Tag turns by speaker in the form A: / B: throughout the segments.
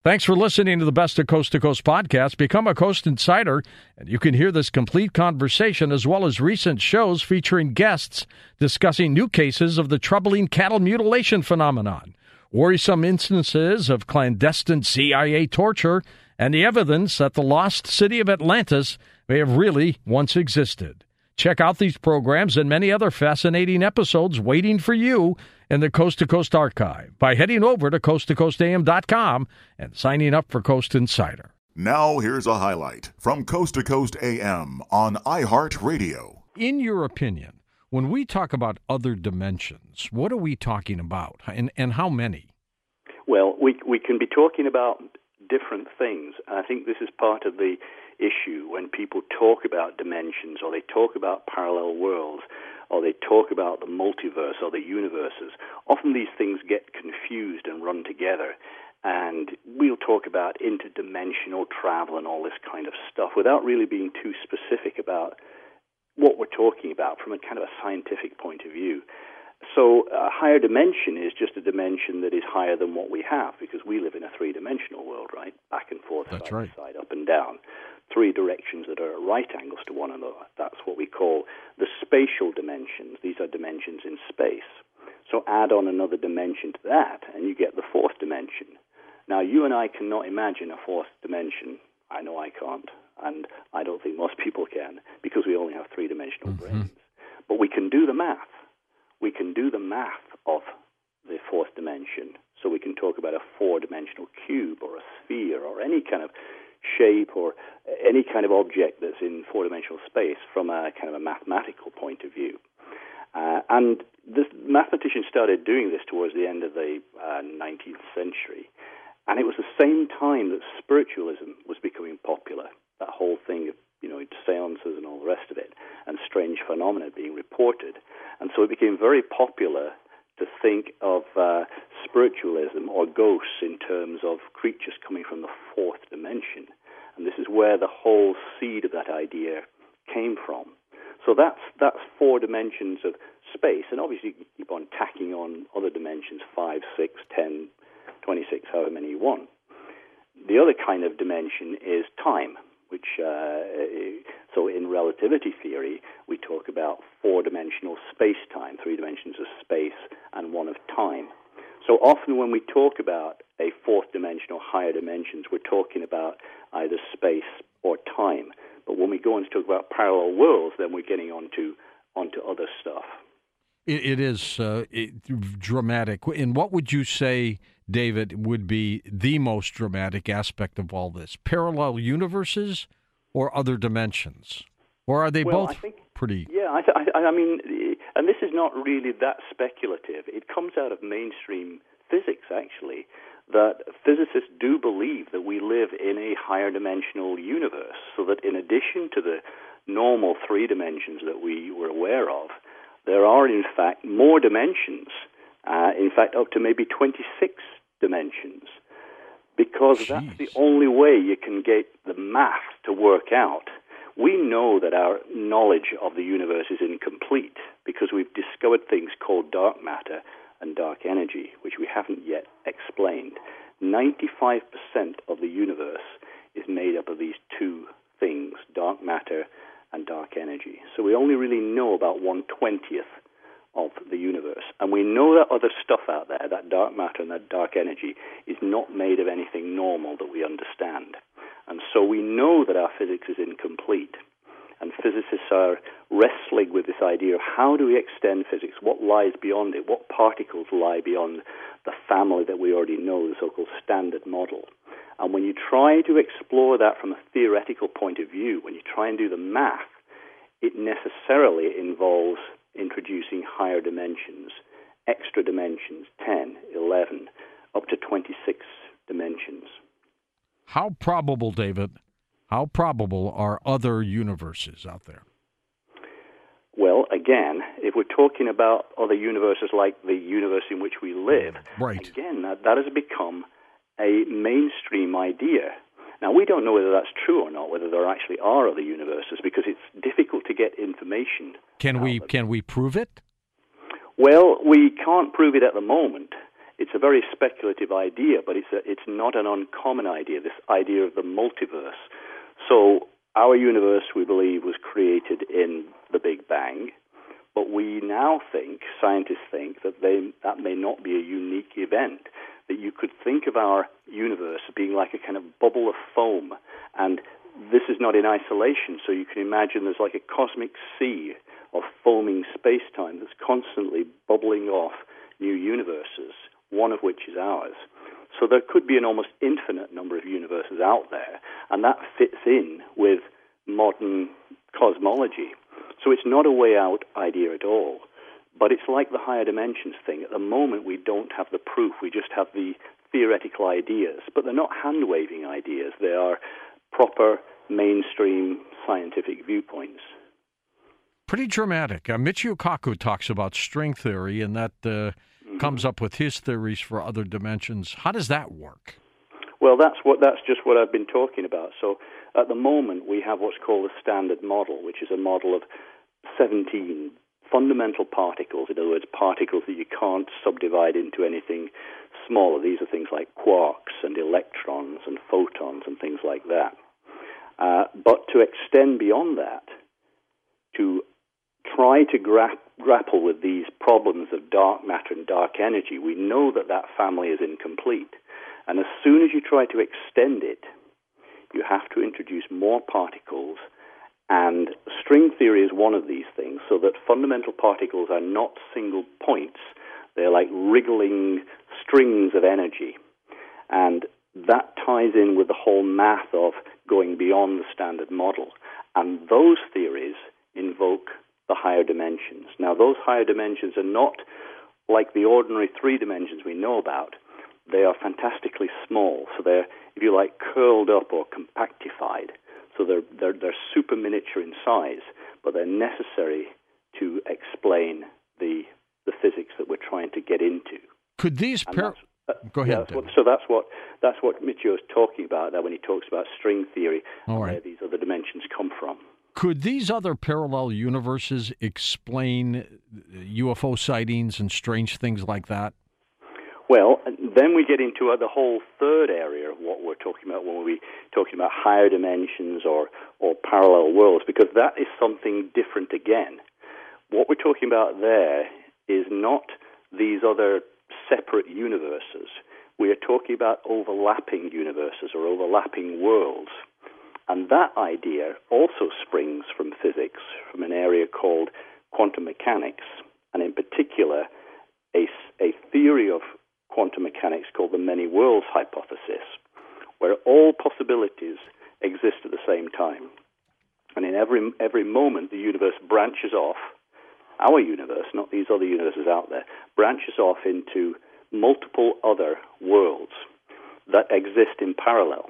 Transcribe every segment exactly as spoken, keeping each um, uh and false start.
A: Thanks for listening to the Best of Coast to Coast podcast. Become a Coast Insider, and you can hear this complete conversation as well as recent shows featuring guests discussing new cases of the troubling cattle mutilation phenomenon, worrisome instances of clandestine C I A torture, and the evidence that the lost city of Atlantis may have really once existed. Check out these programs and many other fascinating episodes waiting for you in the Coast to Coast archive by heading over to coast to coast a m dot com and signing up for Coast Insider.
B: Now here's a highlight from Coast to Coast A M on iHeartRadio.
A: In your opinion, when we talk about other dimensions, what are we talking about, and, and how many?
C: Well, we we can be talking about different things. I think this is part of the issue when people talk about dimensions, or they talk about parallel worlds, or they talk about the multiverse or the universes. Often these things get confused and run together, and we'll talk about interdimensional travel and all this kind of stuff without really being too specific about what we're talking about from a kind of a scientific point of view. So a higher dimension is just a dimension that is higher than what we have, because we live in a three-dimensional world, right? Back and forth,
A: That's
C: side
A: right.
C: to side, up and down. Three directions that are at right angles to one another. That's what we call the spatial dimensions. These are dimensions in space. So add on another dimension to that, and you get the fourth dimension. Now, you and I cannot imagine a fourth dimension. I know I can't, and I don't think most people can, because we only have three-dimensional
A: Mm-hmm.
C: brains. But we can do the math. We can do the math of the fourth dimension. So we can talk about a four-dimensional cube or a sphere or any kind of shape or any kind of object that's in four-dimensional space from a kind of a mathematical point of view. Uh, and the mathematicians started doing this towards the end of the uh, nineteenth century. And it was the same time that spiritualism was becoming popular, that whole thing of, you know, seances and all the rest of it, and strange phenomena being reported. And so it became very popular to think of uh, spiritualism or ghosts in terms of creatures coming from the fourth dimension. And this is where the whole seed of that idea came from. So that's that's four dimensions of space, and obviously you can keep on tacking on other dimensions, five, six, ten, twenty-six, however many you want. The other kind of dimension is time, which, uh, so in relativity theory, we talk about four-dimensional space-time, three dimensions of space and one of time. So often when we talk about a fourth dimension or higher dimensions, we're talking about either space or time. But when we go on to talk about parallel worlds, then we're getting onto onto other stuff.
A: It, it is uh, it, dramatic. And what would you say, David, would be the most dramatic aspect of all this? Parallel universes or other dimensions? Or are they
C: well,
A: both
C: I think,
A: pretty...
C: Yeah, I, th- I, I mean, and this is not really that speculative. It comes out of mainstream physics, actually, that physicists do believe that we live in a higher dimensional universe, so that in addition to the normal three dimensions that we were aware of, there are, in fact, more dimensions, uh, in fact, up to maybe twenty-six dimensions, because
A: Jeez.
C: that's the only way you can get the math to work out. We know that our knowledge of the universe is incomplete because we've discovered things called dark matter and dark energy, which we haven't yet explained. ninety-five percent of the universe is made up of these two things, dark matter and dark energy. So we only really know about one twentieth of the universe. And we know that other stuff out there, that dark matter and that dark energy, is not made of anything normal that we understand. And so we know that our physics is incomplete. And physicists are wrestling with this idea of how do we extend physics? What lies beyond it? What particles lie beyond the family that we already know, the so-called standard model? And when you try to explore that from a theoretical point of view, when you try and do the math, it necessarily involves introducing higher dimensions, extra dimensions, ten, eleven, up to twenty-six dimensions.
A: How probable, David, how probable are other universes out there?
C: Well, again, if we're talking about other universes like the universe in which we live,
A: right.
C: again, that, that has become a mainstream idea. Now, we don't know whether that's true or not, whether there actually are other universes, because it's difficult to get information.
A: Can we can we prove it?
C: Well, we can't prove it at the moment. it's a very speculative idea, but it's a, it's not an uncommon idea, this idea of the multiverse. So our universe, we believe, was created in the Big Bang, but we now think, scientists think, that they, that may not be a unique event, that you could think of our universe being like a kind of bubble of foam, and this is not in isolation, so you can imagine there's like a cosmic sea of foaming space-time that's constantly bubbling off new universes, one of which is ours. So there could be an almost infinite number of universes out there, and that fits in with modern cosmology. So it's not a way-out idea at all, but it's like the higher dimensions thing. At the moment, we don't have the proof. We just have the theoretical ideas, but they're not hand-waving ideas. They are proper, mainstream scientific viewpoints.
A: Pretty dramatic. Uh, Michio Kaku talks about string theory, and that uh, mm-hmm. comes up with his theories for other dimensions. How does that work?
C: Well, that's what that's just what I've been talking about. So at the moment, we have what's called a standard model, which is a model of seventeen fundamental particles. In other words, particles that you can't subdivide into anything smaller. These are things like quarks and electrons and photons and things like that. Uh, but to extend beyond that, to try to gra- grapple with these problems of dark matter and dark energy, we know that that family is incomplete. And as soon as you try to extend it, you have to introduce more particles, and string theory is one of these things, so that fundamental particles are not single points. They're like wriggling strings of energy. And that ties in with the whole math of going beyond the standard model. And those theories invoke the higher dimensions. Now, those higher dimensions are not like the ordinary three dimensions we know about. They are fantastically small, so they're, if you like, curled up or compactified. So they're, they're, they're super miniature in size, but they're necessary to explain the the physics that we're trying to get into.
A: Could these par-
C: uh,
A: go ahead?
C: Yeah, that's what, so that's what that's what Michio is talking about there when he talks about string theory and
A: right.
C: where these other dimensions come from.
A: Could these other parallel universes explain U F O sightings and strange things like that?
C: Well, then we get into uh, the whole third area of what we're talking about when we're talking about higher dimensions or, or parallel worlds, because that is something different again. What we're talking about there is not these other separate universes. We are talking about overlapping universes or overlapping worlds. And that idea also springs from physics, from an area called quantum mechanics, and in particular, a, a theory of quantum mechanics called the many worlds hypothesis, where all possibilities exist at the same time. And in every every moment, the universe branches off, our universe, not these other universes out there, branches off into multiple other worlds that exist in parallel.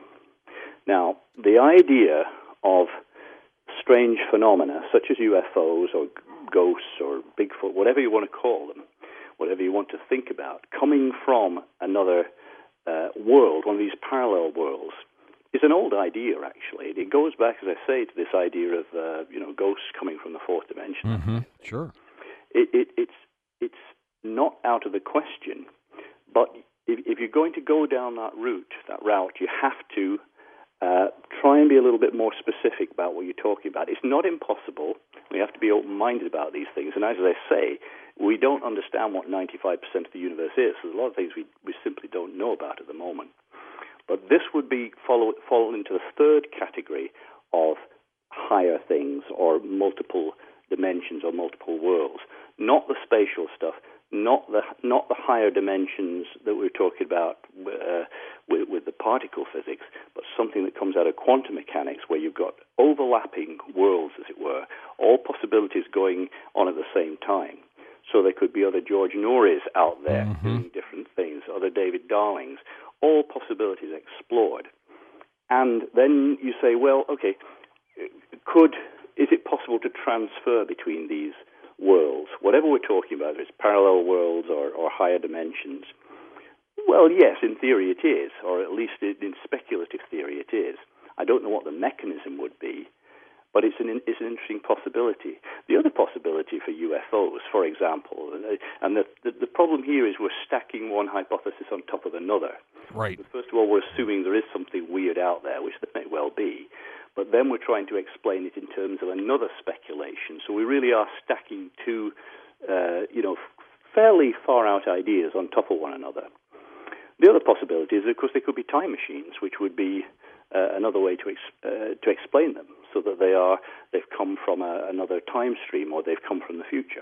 C: Now, the idea of strange phenomena, such as U F Os or ghosts or Bigfoot, whatever you want to call them, whatever you want to think about, coming from another uh, world, one of these parallel worlds, is an old idea, actually. It goes back, as I say, to this idea of uh, you know ghosts coming from the fourth dimension.
A: Mm-hmm. Sure.
C: It, it, it's it's not out of the question, but if, if you're going to go down that route, that route, you have to uh, try and be a little bit more specific about what you're talking about. It's not impossible. We have to be open-minded about these things, and as I say, we don't understand what ninety-five percent of the universe is. There's a lot of things we, we simply don't know about at the moment. But this would be follow, fall into the third category of higher things or multiple dimensions or multiple worlds. Not the spatial stuff, not the not the higher dimensions that we were talking about uh, with, with the particle physics, but something that comes out of quantum mechanics where you've got overlapping worlds, as it were, all possibilities going on at the same time. So there could be other George Norries out there mm-hmm. doing different things, other David Darlings, all possibilities explored. And then you say, well, okay, could is it possible to transfer between these worlds, whatever we're talking about, if it's parallel worlds or, or higher dimensions? Well, yes, in theory it is, or at least in speculative theory it is. I don't know what the mechanism would be, but it's an it's an interesting possibility. The other possibility for U F Os, for example, and the, the the problem here is we're stacking one hypothesis on top of another.
A: Right.
C: First of all, we're assuming there is something weird out there, which there may well be, but then we're trying to explain it in terms of another speculation. So we really are stacking two, uh, you know, fairly far out ideas on top of one another. The other possibility is, of course, they could be time machines, which would be uh, another way to ex- uh, to explain them, so that they are they've come from a, another time stream, or they've come from the future.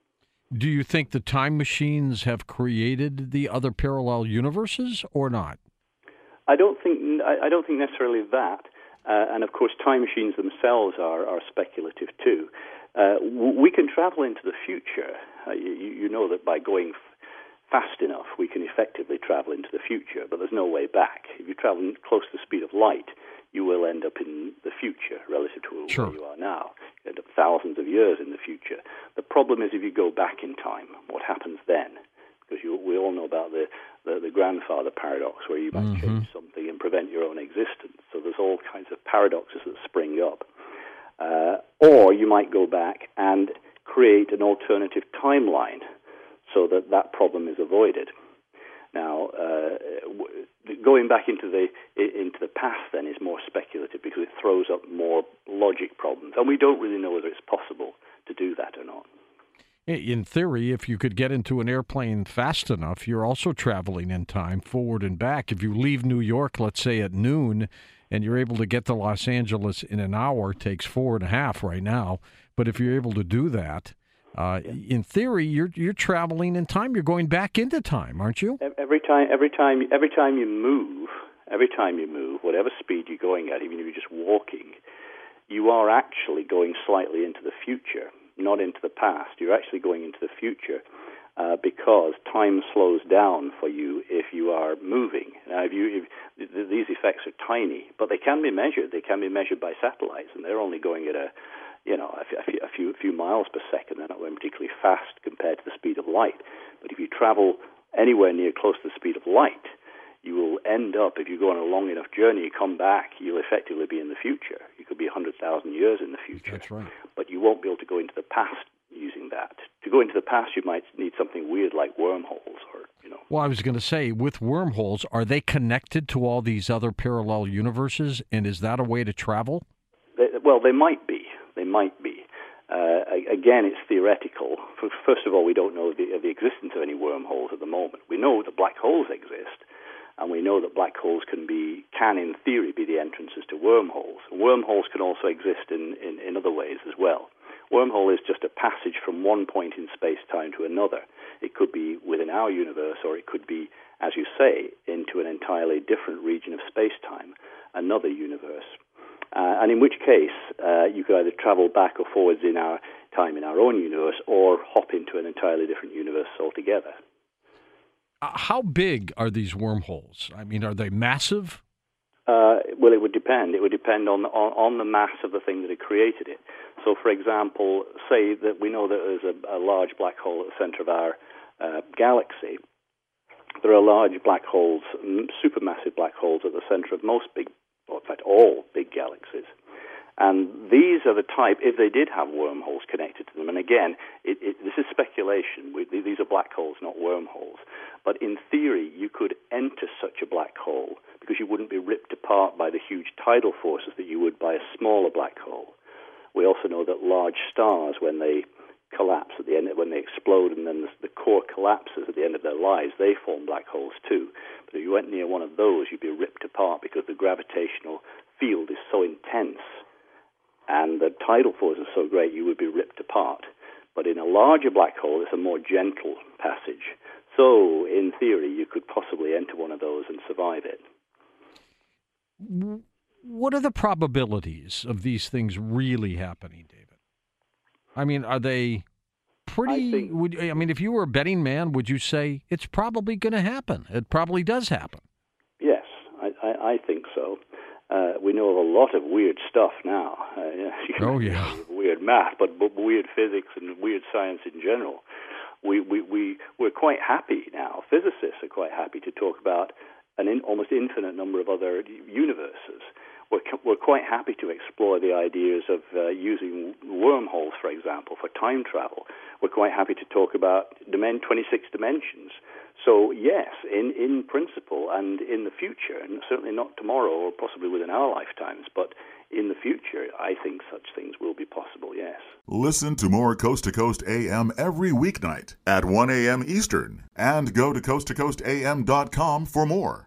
A: Do you think the time machines have created the other parallel universes, or not?
C: I don't think I don't think necessarily that. Uh, and of course, time machines themselves are, are speculative too. Uh, w- we can travel into the future. Uh, you, you know that by going f- fast enough, we can effectively travel into the future, but there's no way back. If you travel close to the speed of light, you will end up in the future relative to where
A: Sure.
C: you are now. You end up thousands of years in the future. The problem is if you go back in time, what happens then? Because you, we all know about the, the, the grandfather paradox, where you might mm-hmm. change something and prevent your own existence. So there's all kinds of paradoxes that spring up. Uh, or you might go back and create an alternative timeline so that that problem is avoided. Now, uh, w- going back into the into the past then is more speculative because it throws up more logic problems, and we don't really know whether it's possible to do that or not.
A: In theory, if you could get into an airplane fast enough, you're also traveling in time, forward and back. If you leave New York, let's say at noon, and you're able to get to Los Angeles in an hour, it takes four and a half right now. But if you're able to do that, uh, yeah. in theory, you're you're traveling in time. You're going back into time, aren't you?
C: Every time, every time, every time you move, every time you move, whatever speed you're going at, even if you're just walking, you are actually going slightly into the future, not into the past. You're actually going into the future uh, because time slows down for you if you are moving. Now, if you if, th- these effects are tiny, but they can be measured. They can be measured by satellites, and they're only going at a you know a, f- a, few, a few a few miles per second. They're not going particularly fast compared to the speed of light. But if you travel anywhere near close to the speed of light, you will end up, if you go on a long enough journey, you come back, you'll effectively be in the future. You could be one hundred thousand years in the future.
A: That's right.
C: But you won't be able to go into the past using that. To go into the past, you might need something weird like wormholes or, you know.
A: Well, I was going to say, with wormholes, are they connected to all these other parallel universes, and is that a way to travel?
C: They, well, they might be. They might be. Uh, again, it's theoretical. First of all, we don't know the, the existence of any wormholes at the moment. We know that black holes exist. And we know that black holes can be, can in theory, be the entrances to wormholes. Wormholes can also exist in, in, in other ways as well. Wormhole is just a passage from one point in space-time to another. It could be within our universe, or it could be, as you say, into an entirely different region of space-time, another universe. Uh, and in which case, uh, you could either travel back or forwards in our time in our own universe, or hop into an entirely different universe altogether.
A: Uh, how big are these wormholes? I mean, are they massive?
C: Uh, well, it would depend. It would depend on, on on the mass of the thing that had created it. So, for example, say that we know that there's a, a large black hole at the center of our uh, galaxy. There are large black holes, supermassive black holes at the center of most big, or in fact, all big galaxies. And these are the type, if they did have wormholes connected to them, and again, it, it, this is speculation. We, these are black holes, not wormholes. But in theory, you could enter such a black hole because you wouldn't be ripped apart by the huge tidal forces that you would by a smaller black hole. We also know that large stars, when they collapse at the end, when they explode and then the, the core collapses at the end of their lives, they form black holes too. But if you went near one of those, you'd be ripped apart because the gravitational field is so intense and the tidal force is so great, you would be ripped apart. But in a larger black hole, it's a more gentle passage. So, in theory, you could possibly enter one of those and survive it.
A: What are the probabilities of these things really happening, David? I mean, are they pretty... I, think, would, I mean, if you were a betting man, would you say it's probably going to happen? It probably does happen.
C: Yes, I, I, I think so. Uh, we know of a lot of weird stuff now. Uh,
A: oh, yeah.
C: Weird math, but, but weird physics and weird science in general. We, we, we, we're quite happy now. Physicists are quite happy to talk about an in, almost infinite number of other universes. we're, we're quite happy to explore the ideas of uh, using wormholes, for example, for time travel. We're quite happy to talk about dimen- twenty-six dimensions. So, yes, in, in principle and in the future, and certainly not tomorrow or possibly within our lifetimes, but in the future, I think such things will be possible, yes.
B: Listen to more Coast to Coast A M every weeknight at one a.m. Eastern, and go to coast to coast a m dot com for more.